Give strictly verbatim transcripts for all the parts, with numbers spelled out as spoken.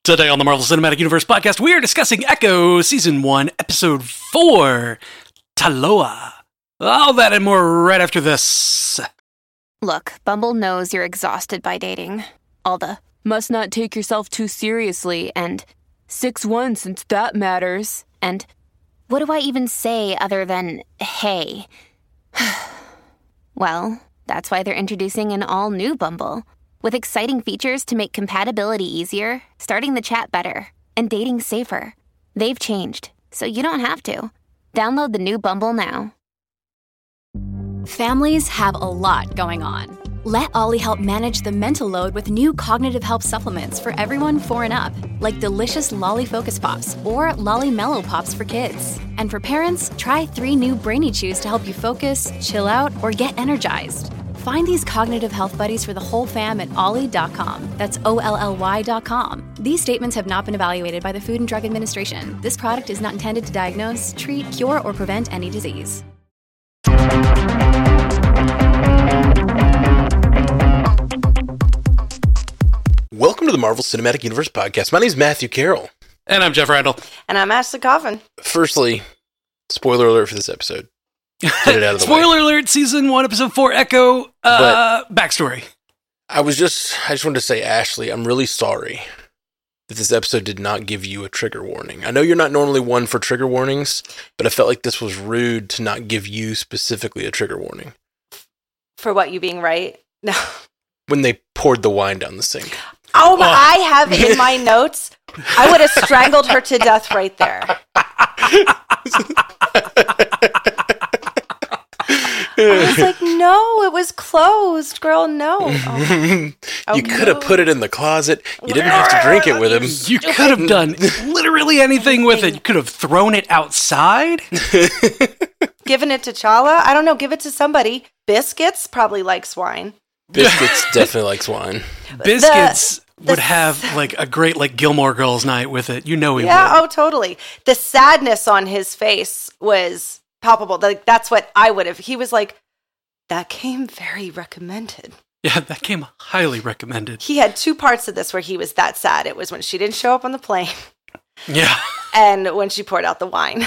Today on the Marvel Cinematic Universe podcast, we are discussing Echo Season one, Episode four, Taloa. All that and more right after this. Look, Bumble knows you're exhausted by dating. All the, must not take yourself too seriously, and six one since that matters, and what do I even say other than, hey? Well, that's why they're introducing an all-new Bumble. With exciting features to make compatibility easier, starting the chat better, and dating safer. They've changed, so you don't have to. Download the new Bumble now. Families have a lot going on. Let Ollie help manage the mental load with new cognitive help supplements for everyone four and up, like delicious Lolly Focus Pops or Lolly Mellow Pops for kids. And for parents, try three new Brainy Chews to help you focus, chill out, or get energized. Find these cognitive health buddies for the whole fam at ollie dot com. That's O L L Y dot com. These statements have not been evaluated by the Food and Drug Administration. This product is not intended to diagnose, treat, cure, or prevent any disease. Welcome to the Marvel Cinematic Universe podcast. My name is Matthew Carroll. And I'm Jeff Randall. And I'm Ashley Coffin. Firstly, spoiler alert for this episode. Get it out of the Spoiler way. alert, Season one, Episode four, Echo, uh, backstory. I was just, I just wanted to say, Ashley, I'm really sorry that this episode did not give you a trigger warning. I know you're not normally one for trigger warnings, but I felt like this was rude to not give you specifically a trigger warning. For what, you being right? No. When they poured the wine down the sink. Oh, my, oh. I have in my notes, I would have strangled her to death right there. I was like, no, it was closed, girl, no. Oh. Oh, you could have no. put it in the closet. You didn't have to drink it with him. You could have done literally anything with it. You could have thrown it outside. Given it to Chala? I don't know, give it to somebody. Biscuits probably likes wine. Biscuits definitely likes wine. Biscuits the, the, would have like a great like Gilmore Girls night with it. You know he yeah, would. Oh, totally. The sadness on his face was palpable. Like, that's what I would have. He was like, that came very recommended. Yeah, that came highly recommended. He had two parts of this where he was that sad. It was when she didn't show up on the plane. Yeah. And when she poured out the wine.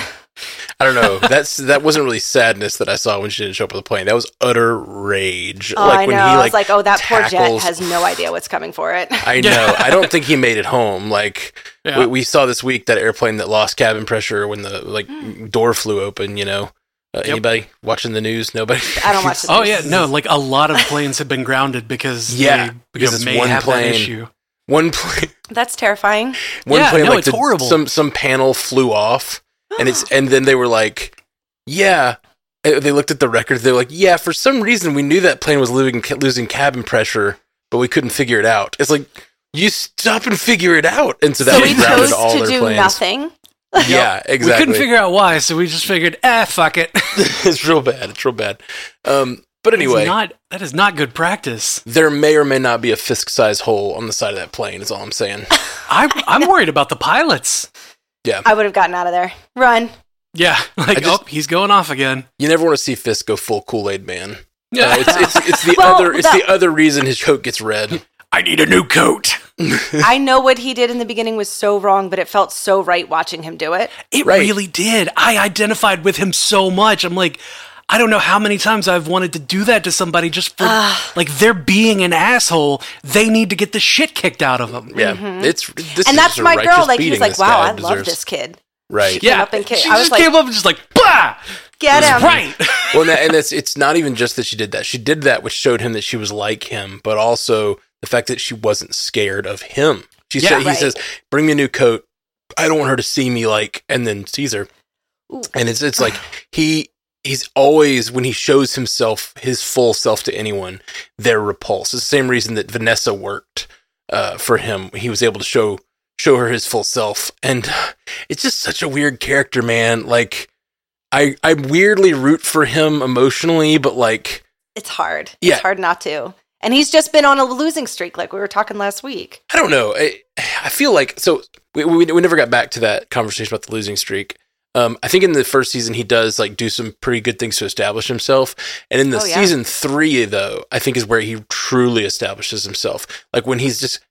I don't know. That's that wasn't really sadness that I saw when she didn't show up on the plane. That was utter rage. Oh, like I know. when he, I like, was like, oh, that tackles... poor jet has no idea what's coming for it. I know. I don't think he made it home. Like yeah. we, we saw this week that airplane that lost cabin pressure when the like door flew open. You know, uh, yep. Anybody watching the news? Nobody. I don't watch the news. Oh news. yeah, no. Like a lot of planes have been grounded because yeah, they, because you know, it's may one have plane. that issue. One plane. That's terrifying. One yeah, plane. no, like it's the, horrible. Some some panel flew off, and it's and then they were like. Yeah, they looked at the record. They're like, yeah, for some reason we knew that plane was losing, losing cabin pressure, but we couldn't figure it out. It's like, you stop and figure it out. And so that so was we grounded chose all to their do planes. nothing. Yeah, exactly. We couldn't figure out why, so we just figured, eh, fuck it. It's real bad. It's real bad. Um, but anyway, not, that is not good practice. There may or may not be a fist-sized hole on the side of that plane, is all I'm saying. I'm, I'm worried about the pilots. Yeah. I would have gotten out of there. Run. Yeah, like, just, oh, he's going off again. You never want to see Fisk go full Kool-Aid man. Yeah. Uh, it's, it's, it's the well, other It's the, the other reason his coat gets red. I need a new coat. I know what he did in the beginning was so wrong, but it felt so right watching him do it. It right. really did. I identified with him so much. I'm like, I don't know how many times I've wanted to do that to somebody just for, uh, like, they're being an asshole. They need to get the shit kicked out of them. Yeah, mm-hmm. it's this And is that's my girl. Like, he was like, wow, I deserves. love this kid. Right. She yeah. Came up and she I was just like, came up and just like, bah! Get him. Right. Well, and, that, and it's, it's not even just that she did that. She did that, which showed him that she was like him, but also the fact that she wasn't scared of him. She yeah, said, right. he says, bring me a new coat. I don't want her to see me like, and then sees her. Ooh. And it's it's like, he he's always, when he shows himself, his full self to anyone, they're repulsed. It's the same reason that Vanessa worked uh, for him. He was able to show show her his full self. And it's just such a weird character, man. Like, I, I weirdly root for him emotionally, but like... It's hard. Yeah. It's hard not to. And he's just been on a losing streak like we were talking last week. I don't know. I, I feel like... So, we, we we never got back to that conversation about the losing streak. Um, I think in the first season, he does like do some pretty good things to establish himself. And in the oh, yeah. season three, though, I think is where he truly establishes himself. Like when he's just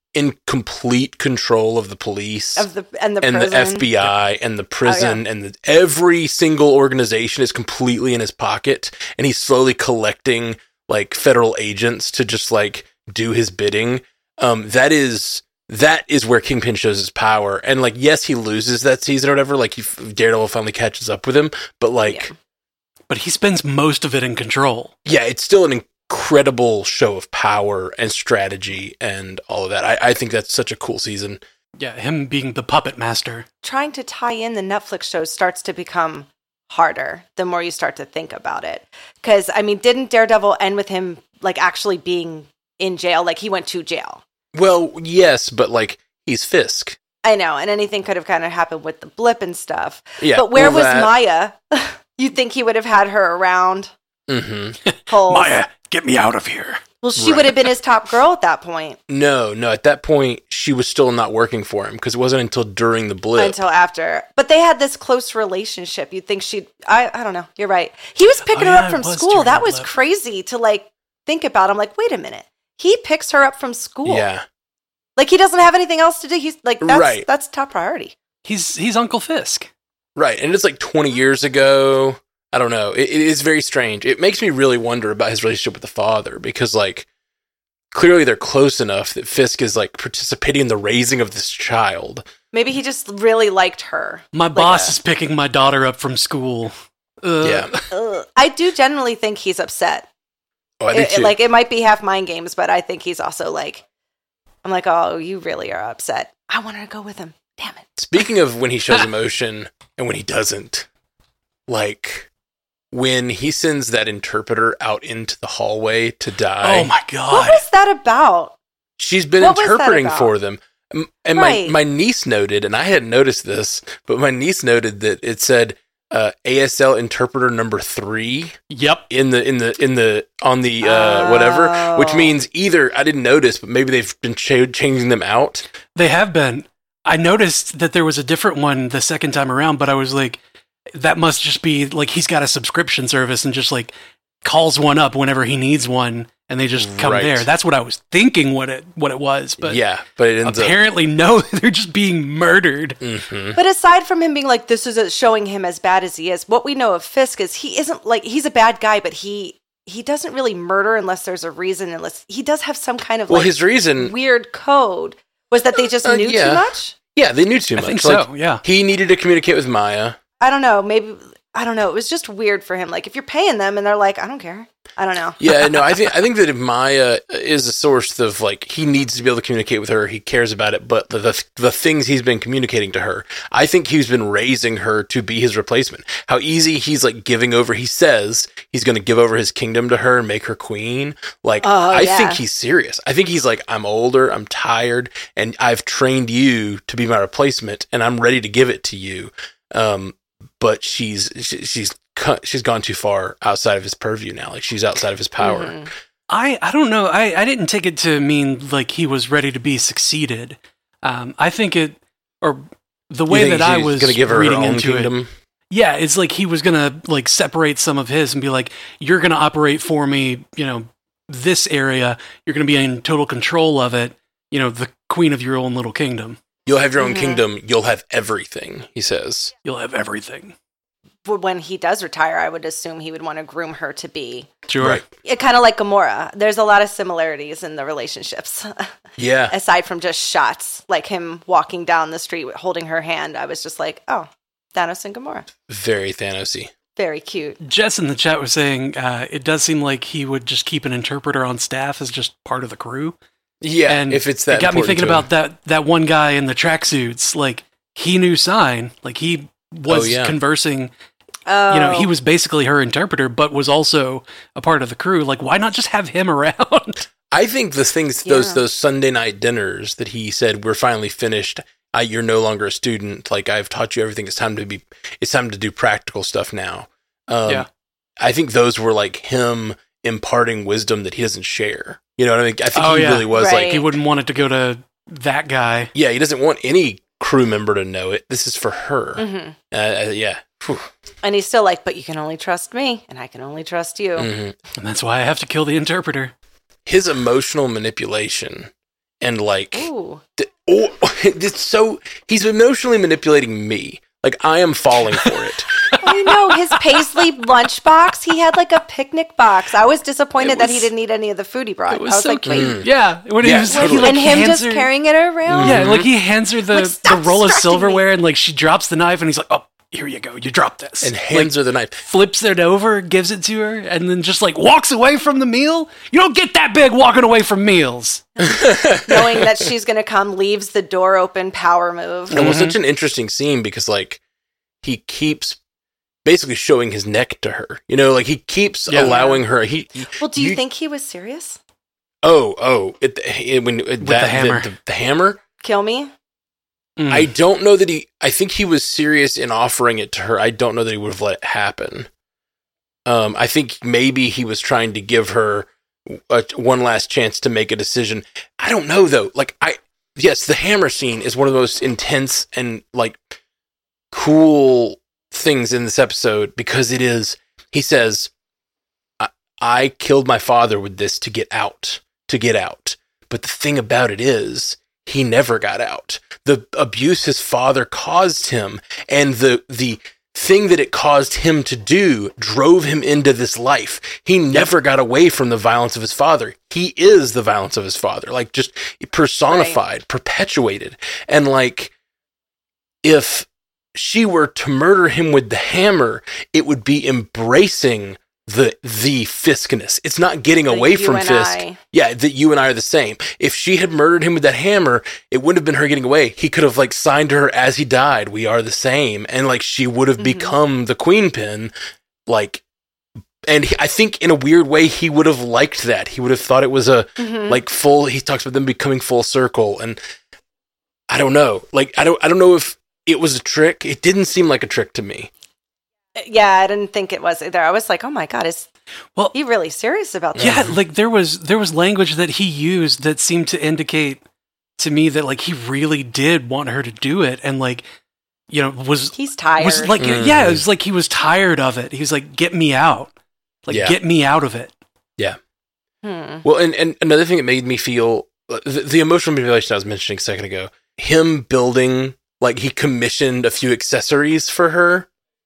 in complete control of the police of the and the and prison. the F B I and the prison Oh, yeah. and the, every single organization is completely in his pocket, and he's slowly collecting like federal agents to just like do his bidding. Um, that is that is where Kingpin shows his power, and like yes, he loses that season or whatever. Like he, Daredevil finally catches up with him, but like, Yeah. But he spends most of it in control. yeah, it's still an incredible show of power and strategy and all of that. I, I think that's such a cool season. Yeah, him being the puppet master. Trying to tie in the Netflix shows starts to become harder the more you start to think about it. Because, I mean, didn't Daredevil end with him, like, actually being in jail? Like, he went to jail. Well, yes, but like he's Fisk. I know, and anything could have kind of happened with the blip and stuff. Yeah, But where well, was that- Maya? You'd think he would have had her around. Mm-hmm. Holes. Maya, get me out of here. Well, she Right. would have been his top girl at that point No, no. At that point, she was still not working for him because it wasn't until during the blip. until after. But they had this close relationship. You'd think she'd. I. I don't know. You're right. He was picking Oh, her yeah, up it from was school. during That the was blip. crazy to like think about. I'm like, wait a minute. He picks her up from school. Yeah, Like he doesn't have anything else to do. He's like that's Right. that's top priority. He's he's Uncle Fisk. right. And it's like twenty years ago. I don't know. It, it is very strange. It makes me really wonder about his relationship with the father because, like, clearly they're close enough that Fisk is like participating in the raising of this child. Maybe he just really liked her. My Like boss a- is picking my daughter up from school. Uh, Yeah. Ugh. I do generally think he's upset. Oh, I do It- too. like it might be half mind games, but I think he's also like, I'm like, oh, you really are upset. I wanted to go with him. Damn it. Speaking of when he shows emotion and when he doesn't, like when he sends that interpreter out into the hallway to die. Oh my What god. was that about? She's been What was that interpreting about? for them. M- And Right. my, my niece noted, and I hadn't noticed this, but my niece noted that it said uh, A S L interpreter number three Yep. in the in the in the on the uh, whatever, which Oh. means either I didn't notice, but maybe they've been ch- changing them out. They have been. I noticed that there was a different one the second time around, but I was like, that must just be like he's got a subscription service and just like calls one up whenever he needs one, and they just come Right. there. That's what I was thinking what it what it was, but yeah, but it ends apparently no, they're just being murdered. up. Mhm. But aside from him being like, this is a, showing him as bad as he is, what we know of Fisk is he isn't like, he's a bad guy, but he he doesn't really murder unless there's a reason, unless he does have some kind of Well, like his reason, weird code. Was that they just Uh, knew yeah. too much? yeah, they knew too I much. think Like, so, yeah. he needed to communicate with Maya. I don't know. Maybe, I don't know. It was just weird for him. Like if you're paying them and they're like, I don't care. I don't know. Yeah, no, I think I think that if Maya is a source of like he needs to be able to communicate with her, he cares about it, but the, the the things he's been communicating to her, I think he's been raising her to be his replacement. How easy he's like giving over. He says he's going to give over his kingdom to her and make her queen. Like Oh, I yeah. think he's serious. I think he's like I'm older, I'm tired, and I've trained you to be my replacement, and I'm ready to give it to you. Um, but she's she, she's cut, she's gone too far outside of his purview now. Like she's outside of his power. Mhm. I, I don't know. I, I didn't take it to mean like he was ready to be succeeded. Um, I think it, or the You way think that I she's was gonna give her her reading own into it. kingdom. Yeah, it's like he was gonna like separate some of his and be like, "You're gonna operate for me, you know, this area. You're gonna be in total control of it. You know, the queen of your own little kingdom. You'll have your own Mhm. kingdom. You'll have everything. He says. You'll have everything." But when he does retire, I would assume he would want to groom her to be Sure. Right. it, kind of like Gamora. There's a lot of similarities in the relationships, Yeah. aside from just shots, like him walking down the street holding her hand. I was just like, oh, Thanos and Gamora, Very Thanosy. very cute. Jess in the chat was saying uh, it does seem like he would just keep an interpreter on staff as just part of the crew. Yeah. And if it's that, it got me important thinking to him. about that that one guy in the tracksuits. Like he knew sign. Like he was Oh, yeah. conversing. Oh, You know, he was basically her interpreter, but was also a part of the crew. Like, why not just have him around? I think the things those Yeah. those Sunday night dinners that he said we're finally finished. I, you're no longer a student. Like I've taught you everything. It's time to be. It's time to do practical stuff now. Um, Yeah. I think those were like him imparting wisdom that he doesn't share. You know what I mean? I think Oh, he yeah. really was Right. like, He wouldn't want it to go to that guy. yeah, he doesn't want any crew member to know it. This is for her. Mhm. Uh, uh, yeah. Whew. And he's still like, but you can only trust me, and I can only trust you. Mhm. And that's why I have to kill the interpreter. His emotional manipulation and like, Ooh. th- oh, it's so he's emotionally manipulating me. Like I am falling for it. I know his Paisley lunchbox. He had like a picnic box. I was disappointed It that he was- didn't eat any of the food he brought. It was, I was so like, cute. wait. Yeah, when Yeah, he was totally. he, like, and him hands just her- carrying it around. Yeah, like he hands her the, Like, the stop roll of distracting silverware, me. and like she drops the knife, and he's like, "Oh, here you go, you dropped this," And hands like, her the knife. flips it over, gives it to her, and then just like walks away from the meal. You don't get that big walking away from meals. Knowing that she's going to come, leaves the door open, power move. It was such an interesting scene because like he keeps basically showing his neck to her. You know, like he keeps Yeah. allowing her. He Well, do you, think he was serious? Oh, oh, it, it, when it, that, the hammer. The, the hammer. Kill me? Mm. I don't know that he. I think he was serious in offering it to her. I don't know that he would have let it happen. Um, I think maybe he was trying to give her a, one last chance to make a decision. I don't know though. Like I, yes, the hammer scene is one of the most intense and like cool things in this episode because it is. He says, I, "I killed my father with this to get out, to get out." But the thing about it is, he never got out. The abuse his father caused him, and the the thing that it caused him to do drove him into this life. He never got away from the violence of his father. He is the violence of his father, like just personified, right. perpetuated. And like, if she were to murder him with the hammer, it would be embracing the the Fiskness. It's not getting The away you from and Fisk. I. Yeah, that you and I are the same. If she had murdered him with that hammer, it wouldn't have been her getting away. He could have like signed to her as he died, "We are the same," and like she would have Mhm. become the queen pin. Like, and he, I think in a weird way he would have liked that. He would have thought it was a Mhm. like full. He talks about them becoming full circle, and I don't know. Like I don't I don't know if it was a trick. It didn't seem like a trick to me. Yeah, I didn't think it was either. I was like, oh my God, is Well, he really serious about this? yeah, like there was there was language that he used that seemed to indicate to me that like he really did want her to do it, and like you know was He's tired. was like Mm. yeah, it was like he was tired of it. He was like, "Get me out, like Yeah. get me out of it." Hmm. Well, and, and another thing that made me feel the, the emotional manipulation I was mentioning a second ago, him building, like he commissioned a few accessories for her,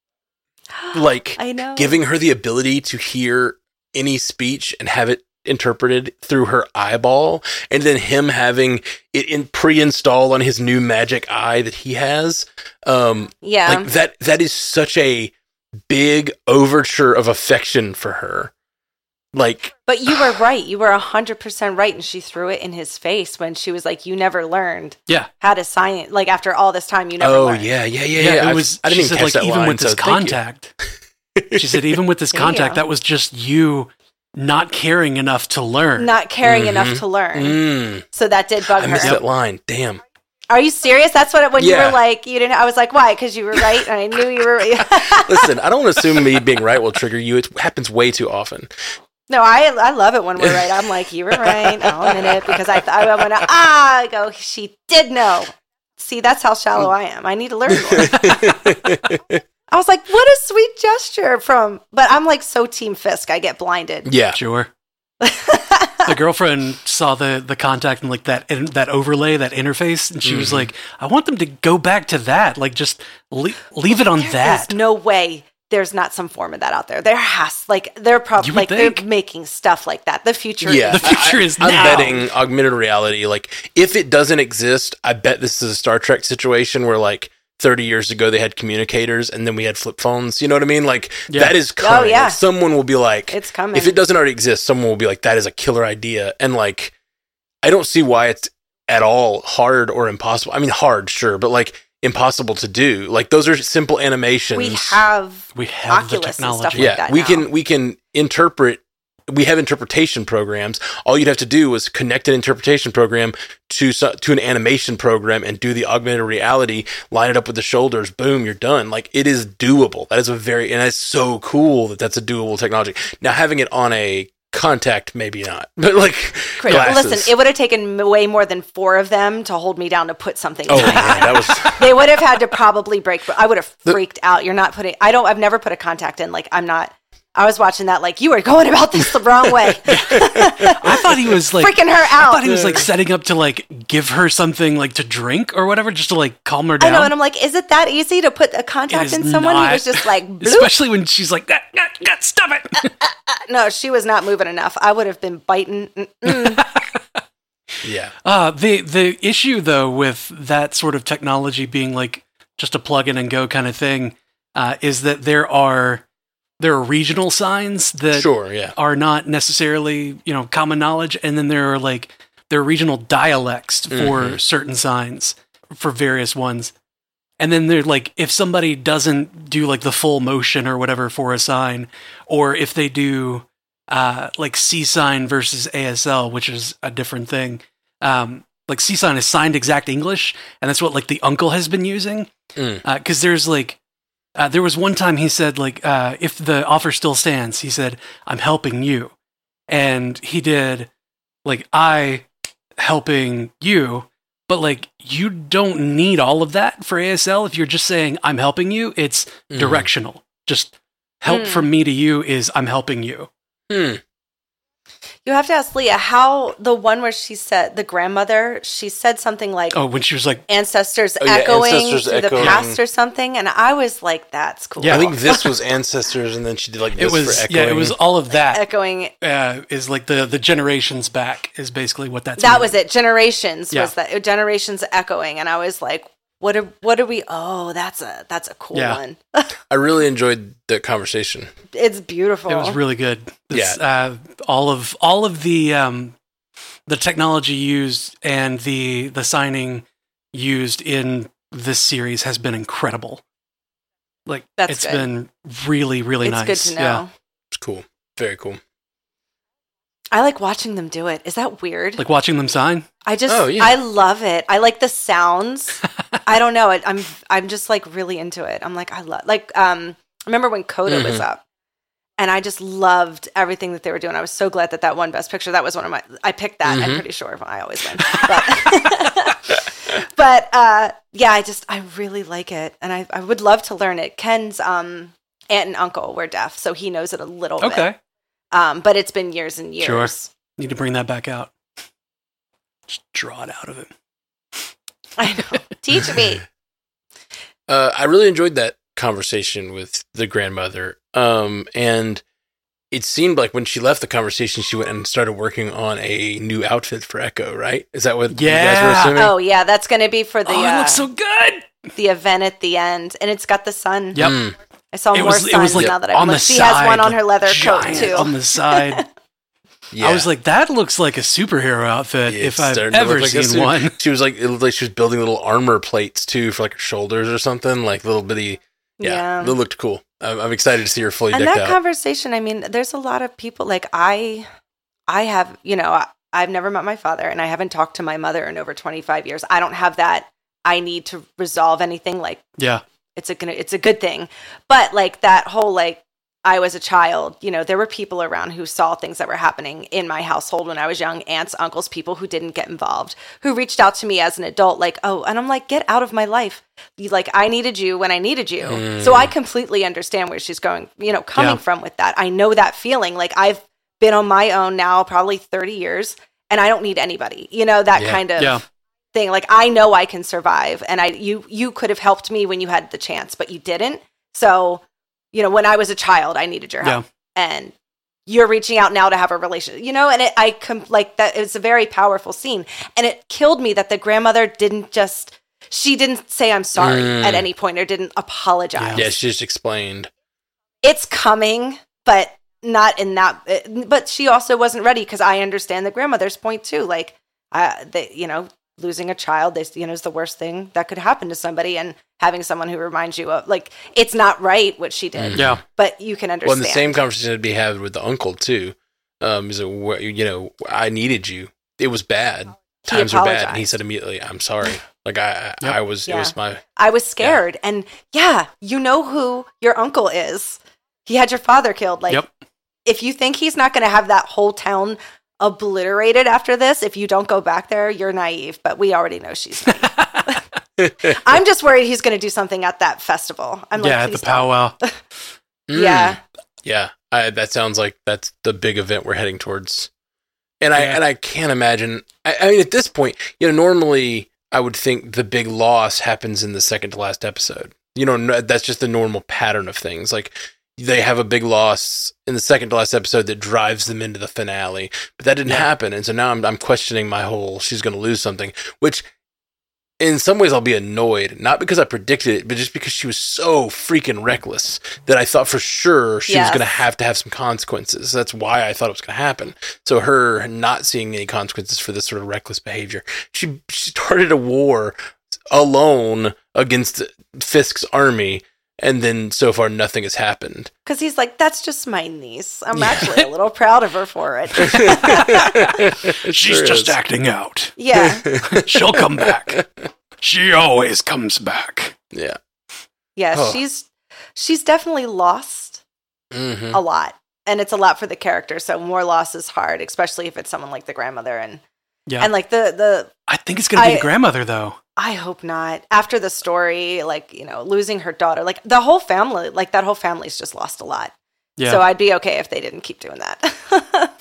like I know. giving her the ability to hear any speech and have it interpreted through her eyeball, and then him having it in pre-installed on his new magic eye that he has. Um, Yeah. like that, that is such a big overture of affection for her. Like, But you were right. You were one hundred percent right. And she threw it in his face when she was like, you never learned Yeah, how to sign it. Like, after all this time, you never oh learned. yeah, yeah, yeah, yeah. yeah. It I- was. I, she didn't said catch like that even line, with this so thank you. contact. She said even with this There you contact, go. that was just you not caring enough to learn. Not caring Mhm. enough to learn. Mm, So that did bug I missed her. that line. Damn. Are you serious? That's what, when you Yeah. were like, you didn't, I was like, why? Because you were right. And I knew you were right. Listen, I don't assume me being right will trigger you. It happens way too often. No, I I love it when we're right. I'm like, you were right. I'll admit it because I thought I went, ah, I go, she did know. See, that's how shallow I am. I need to learn more. I was like, what a sweet gesture from, but I'm like so Team Fisk. I get blinded. Yeah. Sure. The girlfriend saw the the contact and like that in, that overlay, that interface, and she was Mhm. like, "I want them to go back to that. Like, just le- leave it on There that." is no way there's not some form of that out there. There has, like, they're probably You would like think. they're making stuff like that. The future, Yeah. is The future I, is I'm now. betting augmented reality. Like, if it doesn't exist, I bet this is a Star Trek situation where, like, thirty years ago they had communicators and then we had flip phones. You know what I mean? Like, Yeah. that is coming. yeah. Like, someone will be like, It's coming. if it doesn't already exist, someone will be like, that is a killer idea. And, like, I don't see why it's at all hard or impossible. I mean, hard, sure, but, like, impossible to do. Like, those are simple animations. we have We have the Oculus and technology. stuff like yeah, that we now. can we can interpret. We have interpretation programs. All you'd have to do is connect an interpretation program to so- to an animation program and do the augmented reality. Line it up with the shoulders. Boom, you're done. Like, it is doable. That is a very and it's so cool that that's a doable technology. Now, having it on a contact, maybe not, but like Great. glasses. Listen, it would have taken m- way more than four of them to hold me down to put something. oh in man, my eye. that was They would have had to probably break. I would have The- freaked out. You're not putting. I don't. I've never put a contact in. Like, I'm not. I was watching that like, you are going about this the wrong way. I thought he was like freaking her out. I thought he was like setting up to like give her something like to drink or whatever, just to like calm her down. I know, and I'm like, is it that easy to put a contact in someone? Not. He was just like, bloop. Especially when she's like, ah, ah, ah, stop it. Uh, uh, uh. No, she was not moving enough. I would have been biting. yeah. Uh, the the issue though with that sort of technology being like just a plug in and go kind of thing uh, is that there are. There are regional signs that sure, yeah. are not necessarily, you know, common knowledge. And then there are like, there are regional dialects for mm-hmm. certain signs for various ones. And then they're like, if somebody doesn't do like the full motion or whatever for a sign, or if they do uh, like C sign versus A S L, which is a different thing. Um, like C sign is signed exact English. And that's what like the uncle has been using. Mm. Uh, 'cause there's like, Uh, there was one time he said, like, uh, if the offer still stands, he said, I'm helping you. And he did, like, I helping you. But, like, you don't need all of that for A S L. If you're just saying, I'm helping you, it's mm. directional. Just help mm. from me to you is I'm helping you. Hmm. You have to ask Leah how the one where she said the grandmother, she said something like, "Oh, when she was like ancestors oh, yeah, echoing ancestors through echoing. the past or something," and I was like, "That's cool." Yeah, I think this was ancestors, and then she did like this it was for echoing. yeah, it was all of that echoing uh, is like the the generations back is basically what that's that meaning. was it. Generations yeah. was that generations echoing, and I was like, "What are what are we? Oh, that's a that's a cool yeah. one." I really enjoyed the conversation. It's beautiful. It was really good. It's, yeah, uh, all of all of the um, the technology used and the the signing used in this series has been incredible. Like That's it's good. been really really it's nice. It's good to know. Yeah. It's cool. Very cool. I like watching them do it. Is that weird? Like watching them sign? I just, oh, yeah. I love it. I like the sounds. I don't know. I'm, I'm just like really into it. I'm like, I love, like, um, I remember when Coda mm-hmm. was up, and I just loved everything that they were doing. I was so glad that that won Best Picture. That was one of my, I picked that. Mm-hmm. I'm pretty sure I always win. But, but uh, yeah, I just, I really like it, and I, I would love to learn it. Ken's um, aunt and uncle were deaf, so he knows it a little okay. bit. Okay. Um, but it's been years and years. Sure. Need to bring that back out. Just draw it out of it. I know. Teach me. Uh, I really enjoyed that conversation with the grandmother. Um, and it seemed like when she left the conversation, she went and started working on a new outfit for Echo, right? Is that what yeah. you guys were assuming? Oh, yeah. That's going to be for the... Oh, it uh, looks so good! The event at the end. And it's got the sun. Yep. Mm. I saw it more was, suns it was like now that on I the She side, has one on her leather giant coat, too. On the side. Yeah. I was like, that looks like a superhero outfit Yeah, if I've starting to ever look like seen a- one. She was like, it looked like she was building little armor plates too for like her shoulders or something, like little bitty. Yeah, Yeah. it looked cool. I'm, I'm excited to see her fully And decked that out. conversation, I mean, there's a lot of people, like I, I have, you know, I, I've never met my father, and I haven't talked to my mother in over twenty-five years. I don't have that, I need to resolve anything, like, Yeah. it's a, it's a good thing. But like that whole, like, I was a child, you know, there were people around who saw things that were happening in my household when I was young, aunts, uncles, people who didn't get involved, who reached out to me as an adult, like, oh, and I'm like, get out of my life. You, like, I needed you when I needed you. Mm. So I completely understand where she's going, you know, coming Yeah. from with that. I know that feeling. Like, I've been on my own now probably thirty years, and I don't need anybody, you know, that Yeah. kind of Yeah. thing. Like, I know I can survive, and I, you, you could have helped me when you had the chance, but you didn't. So, you know, when I was a child, I needed your help, Yeah. and you're reaching out now to have a relationship, you know, and it, I com- like that. It was a very powerful scene, and it killed me that the grandmother didn't just, she didn't say, I'm sorry Mm. at any point, or didn't apologize. Yeah, she just explained. It's coming, but not in that, but she also wasn't ready. 'Cause I understand the grandmother's point too. Like, uh, they, you know, losing a child, they, you know, is the worst thing that could happen to somebody, and having someone who reminds you of, like, it's not right what she did. Yeah. But you can understand. Well, and the same conversation had to be had with the uncle too. Um, he's like, you know, I needed you. It was bad. He Times were bad. apologized. And he said immediately, I'm sorry. Like I, I, Yep. I was, Yeah. it was my, I was scared. And yeah, you know who your uncle is. He had your father killed. Like, Yep. if you think he's not going to have that whole town obliterated after this, if you don't go back there, you're naive. But we already know she's naive. I'm just worried he's going to do something at that festival. I'm like, yeah, at the please don't. powwow. Mm. Yeah. Yeah. I, that sounds like that's the big event we're heading towards. And I Yeah. and I can't imagine. I, I mean, at this point, you know, normally I would think the big loss happens in the second to last episode. You know, no- that's just the normal pattern of things. Like they have a big loss in the second to last episode that drives them into the finale, but that didn't Yeah. happen. And so now I'm I'm questioning my whole she's going to lose something, which in some ways I'll be annoyed, not because I predicted it, but just because she was so freaking reckless that I thought for sure she Yes. was going to have to have some consequences. That's why I thought it was going to happen. So her not seeing any consequences for this sort of reckless behavior, she, she started a war alone against Fisk's army, and then so far nothing has happened. Because he's like, that's just my niece. I'm actually a little proud of her for it. It She's sure just is. acting out. Yeah. She'll come back. She always comes back. Yeah. Yeah, Oh. she's she's definitely lost Mm-hmm. a lot. And it's a lot for the character, so more loss is hard, especially if it's someone like the grandmother and Yeah. and like the the I think it's going to be I- the grandmother, though. I hope not. After the story, like, you know, losing her daughter, like the whole family, like that whole family's just lost a lot. Yeah. So I'd be okay if they didn't keep doing that.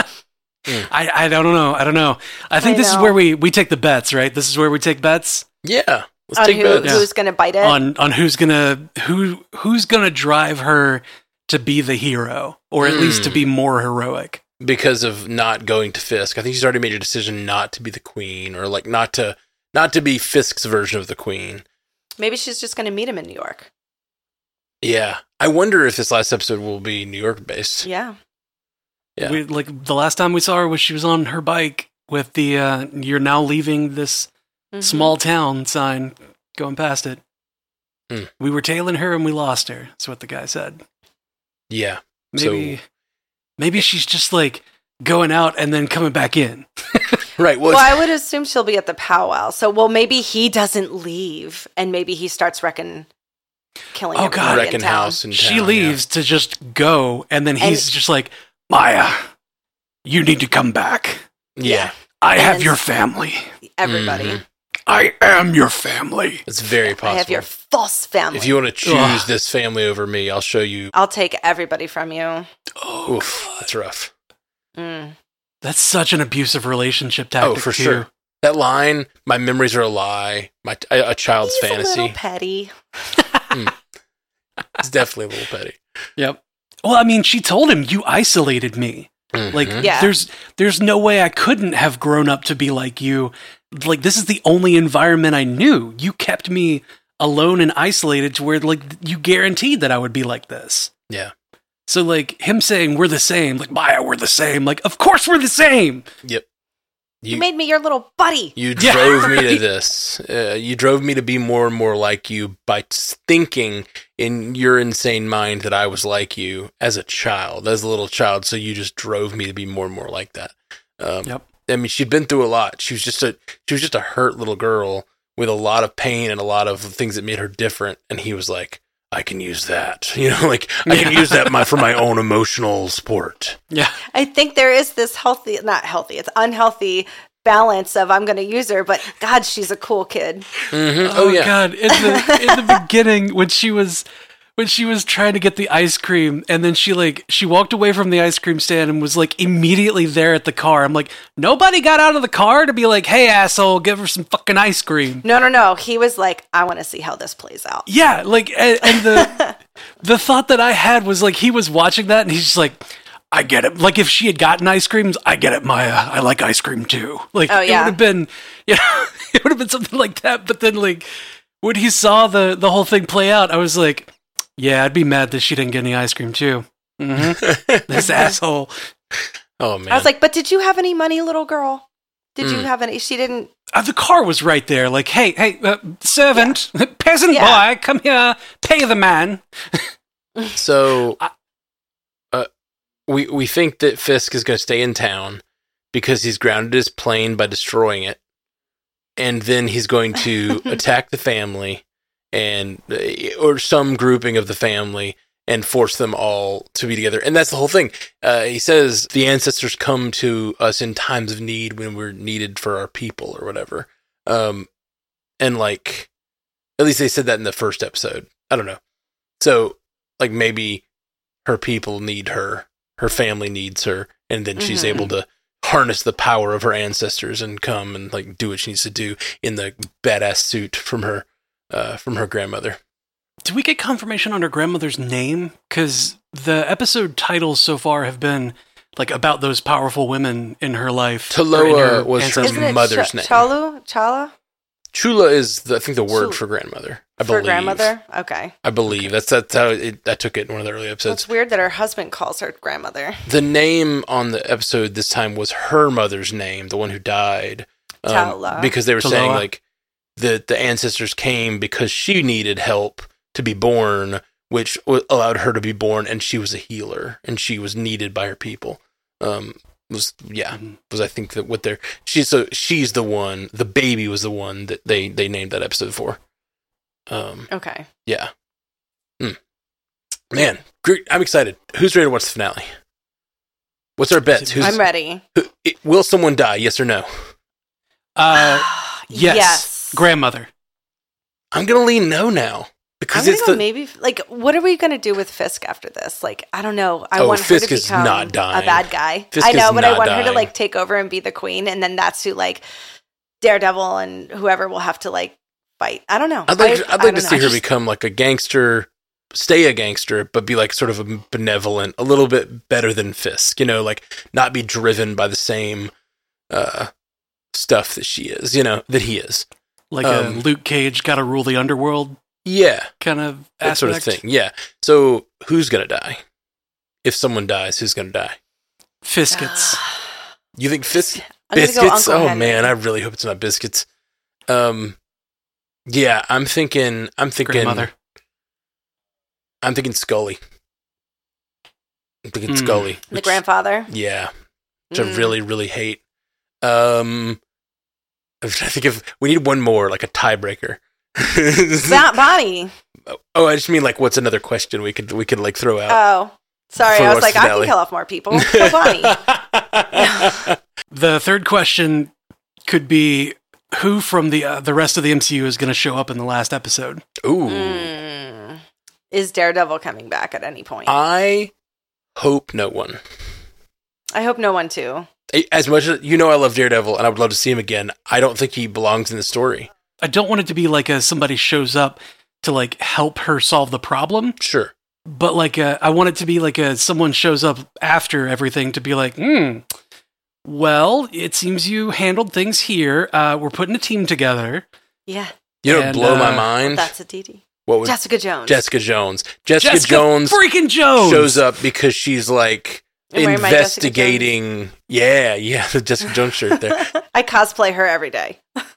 I, I don't know. I don't know. I think I this is know. where we, we take the bets, right? This is where we take bets Yeah. Let's On take who, bets. who's going to bite it. on on who's gonna who who's gonna drive her to be the hero, or at least to Mm. be more heroic. Because of not going to Fisk. I think she's already made a decision not to be the queen, or like not to not to be Fisk's version of the queen. Maybe she's just going to meet him in New York. Yeah. I wonder if this last episode will be New York based. Yeah. Yeah. We, like the last time we saw her was she was on her bike with the uh, "You're now leaving this Mhm. small town" sign going past it. Hmm. We were tailing her and we lost her. That's what the guy said. Yeah. Maybe So- maybe she's just like going out and then coming back in. Right. Well, Well, it's- I would assume she'll be at the powwow. So, well, maybe he doesn't leave, and maybe he starts wrecking, killing Oh, everybody God. in wrecking town. house in She town, leaves to just go, and then he's And- just like, Maya, you need to come back. Yeah. yeah. I And have then your s- family. Everybody. Mhm. I am your family. It's very possible. I have your false family. If you want to choose Ugh. this family over me, I'll show you. I'll take everybody from you. Oh, Oof. That's rough. Mm. that's such an abusive relationship tactic. Oh, for too. sure. That line, my memories are a lie, my a, a child's He's a fantasy. little petty. It's definitely a little petty. Yep. Well, I mean, she told him, "You isolated me." Like, Mhm. Yeah. there's there's no way I couldn't have grown up to be like you. Like, this is the only environment I knew. You kept me alone and isolated to where, like, you guaranteed that I would be like this. Yeah. So, like, him saying we're the same, like, Maya, we're the same. Like, of course we're the same. Yep. You You made me your little buddy. you Yeah, drove me to right. this. Uh, you drove me to be more and more like you by thinking in your insane mind that I was like you as a child, as a little child. So you just drove me to be more and more like that. Um, Yep. I mean, she'd been through a lot. She was just a she was just a hurt little girl with a lot of pain and a lot of things that made her different. And he was like, I can use that, you know, like I can Yeah. use that my, for my own emotional support. Yeah. I think there is this healthy, not healthy, it's unhealthy balance of I'm going to use her, but God, she's a cool kid. Mm-hmm. Oh, Oh, yeah. God! In the in the beginning, when she was when she was trying to get the ice cream, and then she like she walked away from the ice cream stand and was like immediately there at the car. I'm like, nobody got out of the car to be like, "Hey, asshole, give her some fucking ice cream." No, no, no. He was like, I want to see how this plays out. Yeah, like, and, and the the thought that I had was like he was watching that and he's just like, I get it. Like if she had gotten ice creams, I get it, Maya. I like ice cream too. Like Oh, it yeah. would have been, you know, it would have been something like that. But then like when he saw the the whole thing play out, I was like, yeah, I'd be mad that she didn't get any ice cream too. hmm This asshole. Oh man. I was like, but did you have any money, little girl? Did you Mm. have any? She didn't. Uh, the car was right there. Like, hey, hey, uh, servant, peasant Yeah. boy, come here, pay the man. So, uh, we we think that Fisk is going to stay in town because he's grounded his plane by destroying it, and then he's going to attack the family and uh, or some grouping of the family and force them all to be together. And that's the whole thing. Uh, he says the ancestors come to us in times of need when we're needed for our people or whatever. Um, and like, at least they said that in the first episode. I don't know. So, like maybe her people need her, her family needs her, and then she's Mm-hmm. able to harness the power of her ancestors and come and like do what she needs to do in the badass suit from her, uh, from her grandmother. Did we get confirmation on her grandmother's name? Because the episode titles so far have been like about those powerful women in her life. or in Taloa was her ancestors. Isn't it mother's Ch- name. Chalu? Chala? Chula is, the, I think, the word Chul- for grandmother. I For believe. grandmother? Okay. I believe that's that's how it, I took it in one of the early So episodes. it's weird that her husband calls her grandmother. The name on the episode this time was her mother's name, the one who died, um, Taloa. because they were saying Taloa. like the the ancestors came because she needed help to be born, which w- allowed her to be born, and she was a healer, and she was needed by her people. Um, was yeah, Mhm. was I think that what they're she's so she's the one, the baby was the one that they they named that episode for. Um, Okay. yeah, Hmm. man, great! I'm excited. Who's ready to watch the finale? What's our bets? Who's I'm ready. who, it, will someone die? Yes or no? Uh, yes. Yes. Grandmother. I'm gonna lean no now I'm because gonna it's go the maybe like what are we gonna do with Fisk after this? Like I don't know. I Oh, want Fisk her is to become not dying. a bad guy. Fisk I know, is but I not want her to dying. like take over and be the queen, and then that's who like Daredevil and whoever will have to like fight. I don't know. I'd like I, to, I'd I like to don't see know. her I just- become like a gangster, stay a gangster, but be like sort of a benevolent, a little bit better than Fisk. You know, like not be driven by the same uh, stuff that she is. You know, that he is. Like Um, a Luke Cage got to rule the underworld Yeah, kind of that aspect. sort of thing. Yeah. So who's gonna die? If someone dies, who's gonna die? Fiskets. You think Fisk? I'm gonna go Biscuits? Uncle Oh Henry. man, I really hope it's not biscuits. Um, yeah, I'm thinking. I'm thinking. Grandmother. I'm thinking Scully. I'm thinking Mm. Scully. the which- grandfather. Yeah, which I Mm. really, really hate. Um, I'm trying to think if we need one more, like a tiebreaker. Not Bonnie. Oh, I just mean like, what's another question we could we could like throw out? Oh, sorry. For I was what's like, I finale? can kill off more people. Kill Bonnie. The third question could be who from the uh, the rest of the M C U is going to show up in the last episode. Ooh, Mm. Is Daredevil coming back at any point? I hope no one. I hope no one too. As much as you know, I love Daredevil, and I would love to see him again. I don't think he belongs in the story. I don't want it to be like a somebody shows up to like help her solve the problem, Sure. but like a, I want it to be like a someone shows up after everything to be like, hmm. Well, it seems you handled things here. Uh, we're putting a team together. Yeah, You know, And, blow my uh, mind. that's a D D. What would Jessica Jones. Jessica Jones? Jessica, Jessica Jones freaking Jones shows up because she's like I'm wearing my Jessica investigating. Yeah, yeah, the Jessica Jones shirt there. I cosplay her every day.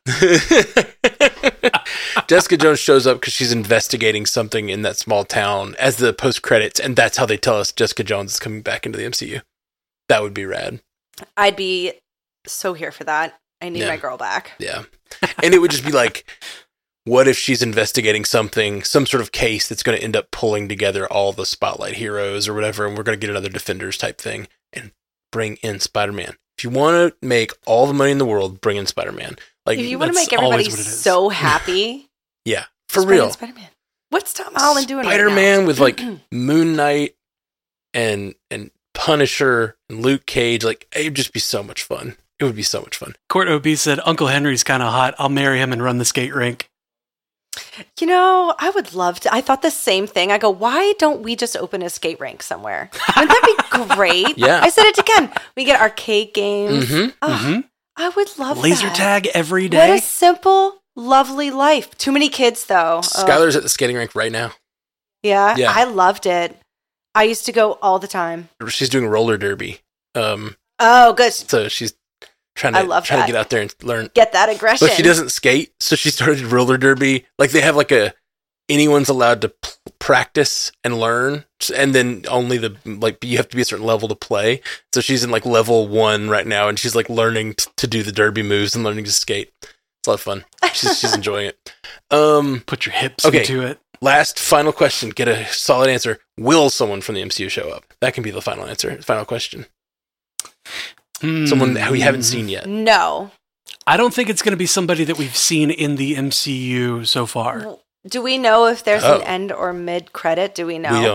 Jessica Jones shows up because she's investigating something in that small town as the post credits, and that's how they tell us Jessica Jones is coming back into the M C U. That would be rad. I'd be so here for that. I need Yeah. my girl back. Yeah. And it would just be like, what if she's investigating something, some sort of case that's going to end up pulling together all the Spotlight heroes or whatever, and we're going to get another Defenders type thing and bring in Spider-Man. If you want to make all the money in the world, bring in Spider-Man. Like, If you want to that's make everybody always what it is. so happy, yeah, for just bring in real. Spider-Man. What's Tom Holland doing? Spider-Man right with like Moon Knight and and Punisher and Luke Cage, like it would just be so much fun. It would be so much fun. Court O B said, Uncle Henry's kind of hot. I'll marry him and run the skate rink. You know, I would love to. I thought the same thing. I go, why don't we just open a skate rink somewhere? Wouldn't that be great? Yeah. I said it again. We get arcade games. Mhm. Oh, hmm I would love Laser that. tag every What day. a simple, lovely life. Too many kids, though. Ugh. Skylar's at the skating rink right now. Yeah, Yeah. I loved it. I used to go all the time. She's doing roller derby. Um, Oh, good. so she's trying to I love trying that. to get out there and learn. Get that aggression. But she doesn't skate, so she started roller derby. Like they have like a anyone's allowed to p- practice and learn, and then only the like you have to be a certain level to play. So she's in like level one right now, and she's like learning t- to do the derby moves and learning to skate. It's a lot of fun. She's she's enjoying it. Um, Put your hips Okay. into it. last final question. Get a solid answer. Will someone from the M C U show up? That can be the final answer. Final question. Someone who we haven't seen yet. No. I don't think it's going to be somebody that we've seen in the M C U so far. Do we know if there's Oh. an end or mid credit? Do we know? We don't know.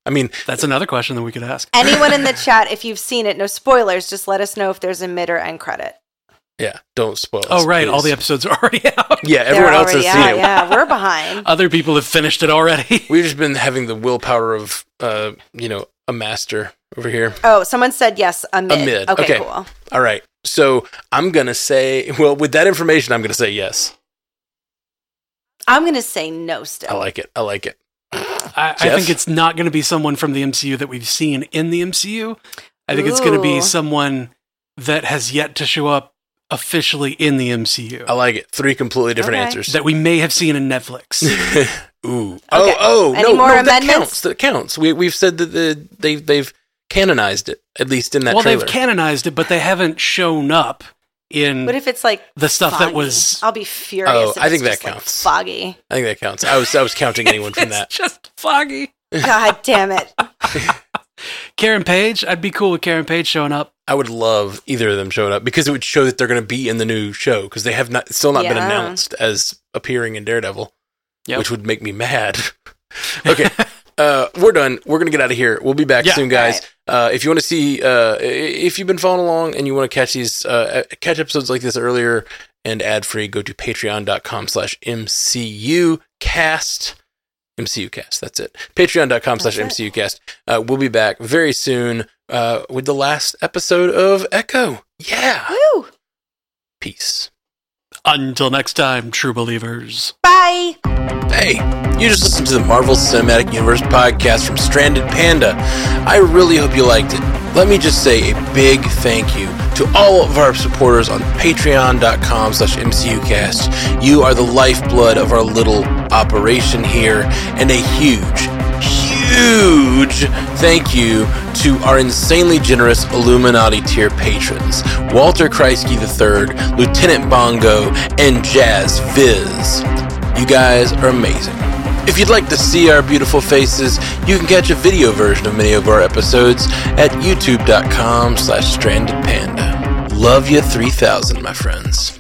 I mean, That's another question that we could ask. Anyone in the chat, if you've seen it, no spoilers, just let us know if there's a mid or end credit. yeah, don't spoil us, Oh, right. please. All the episodes are already out. Yeah, everyone They're else has already seen out, it. Yeah, we're behind. Other people have finished it already. We've just been having the willpower of, uh, you know, a master over here. Oh, someone said yes, a mid. A mid. Okay, Okay. cool. All right. So I'm going to say, well, with that information, I'm going to say yes. I'm going to say no still. I like it. I like it. I, I Jeff? think it's not going to be someone from the M C U that we've seen in the M C U. I think it's going to be Ooh. someone that has yet to show up officially in the M C U I like it. Three completely different Okay. answers. that we may have seen in Netflix. Ooh. Okay. Oh, oh, Any no, more no, that amendments? counts. That counts. We, we've said that the, they, they've canonized it, at least in that well, trailer. they've canonized it, but they haven't shown up in What if it's like the stuff foggy? that was. I'll be furious. Oh, if I think it's that just, like, counts. foggy. I think that counts. I was I was counting anyone from It's that. just foggy. God damn it. Karen Page, I'd be cool with Karen Page showing up. I would love either of them showing up because it would show that they're going to be in the new show because they have not still not been Yeah. announced as appearing in Daredevil, Yep. which would make me mad. Okay, uh, we're done. We're going to get out of here. We'll be back Yeah. soon, guys. Uh, if you want to see, uh, if you've been following along and you want to catch these, uh, catch episodes like this earlier and ad free, go to patreon.com slash MCU cast. M C U cast. That's it. Patreon.com slash That's MCU cast. Uh, we'll be back very soon uh, with the last episode of Echo. Yeah. Woo. Peace. Until next time, true believers. Bye. Hey, you just listened to the Marvel Cinematic Universe podcast from Stranded Panda. I really hope you liked it. Let me just say a big thank you to all of our supporters on patreon.com slash MCUcast. You are the lifeblood of our little operation here, and a huge, huge thank you to our insanely generous Illuminati tier patrons, Walter Kreisky the third, Lieutenant Bongo, and Jazz Viz. You guys are amazing. If you'd like to see our beautiful faces, you can catch a video version of many of our episodes at youtube.com slash stranded panda. Love you three thousand, my friends.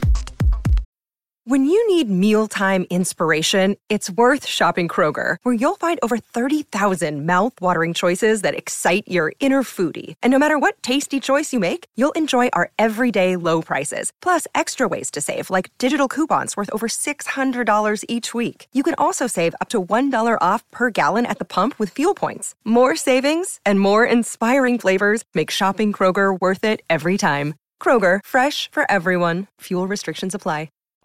When you need mealtime inspiration, it's worth shopping Kroger, where you'll find over thirty thousand mouth-watering choices that excite your inner foodie. And no matter what tasty choice you make, you'll enjoy our everyday low prices, plus extra ways to save, like digital coupons worth over six hundred dollars each week. You can also save up to one dollar off per gallon at the pump with fuel points. More savings and more inspiring flavors make shopping Kroger worth it every time. Kroger, fresh for everyone. Fuel restrictions apply.